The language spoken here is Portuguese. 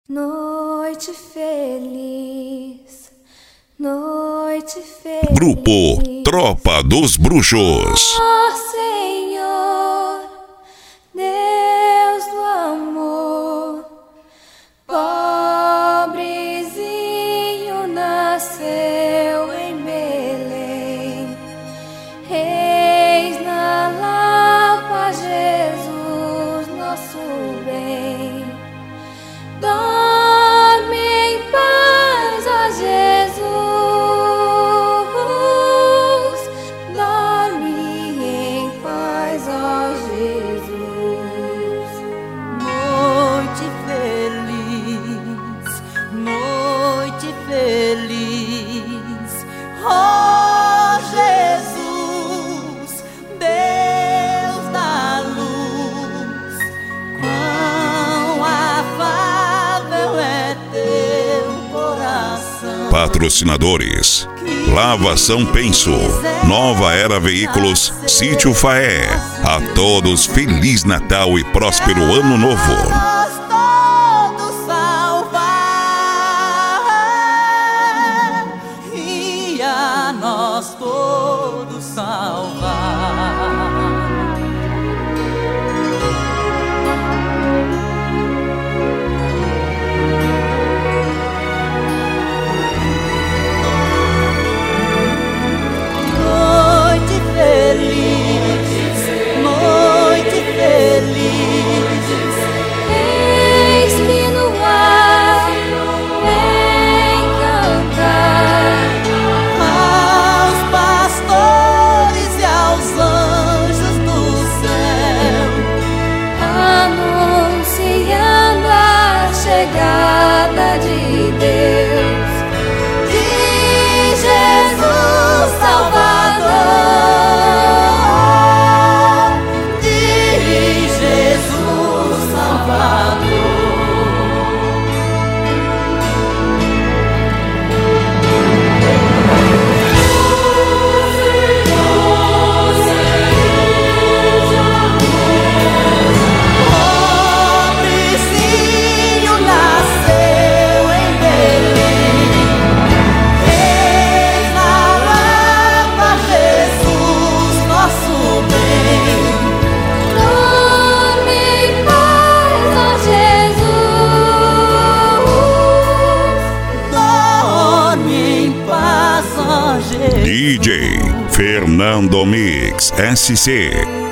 Noite feliz, noite feliz. Grupo Tropa dos Bruxos. Ó Senhor, Deus do amor, pobrezinho nasceu em Belém. Eis na Lapa Jesus, nosso bem. Dorme em paz, ó Jesus. Dorme em paz, ó Jesus. Noite feliz, noite feliz. Oh Jesus, Deus da luz, quão afável é teu coração. Patrocinadores: Lavação Penso, Nova Era Veículos, Sítio Faé. A todos Feliz Natal e próspero Ano Novo. Nós todos salvar, e a nós todos salvar. Noite feliz, noite feliz. Eis que no ar vem cantar Aos pastores e aos anjos do céu, anunciando a chegada de Deus, de Jesus Salvador, de Jesus Salvador. Pobrezinho nasceu em Belém. Eis na Lapa Jesus, nosso bem. dorme em paz, ó Jesus. Dorme em paz, ó Jesus. DJ Fernando Mix SC.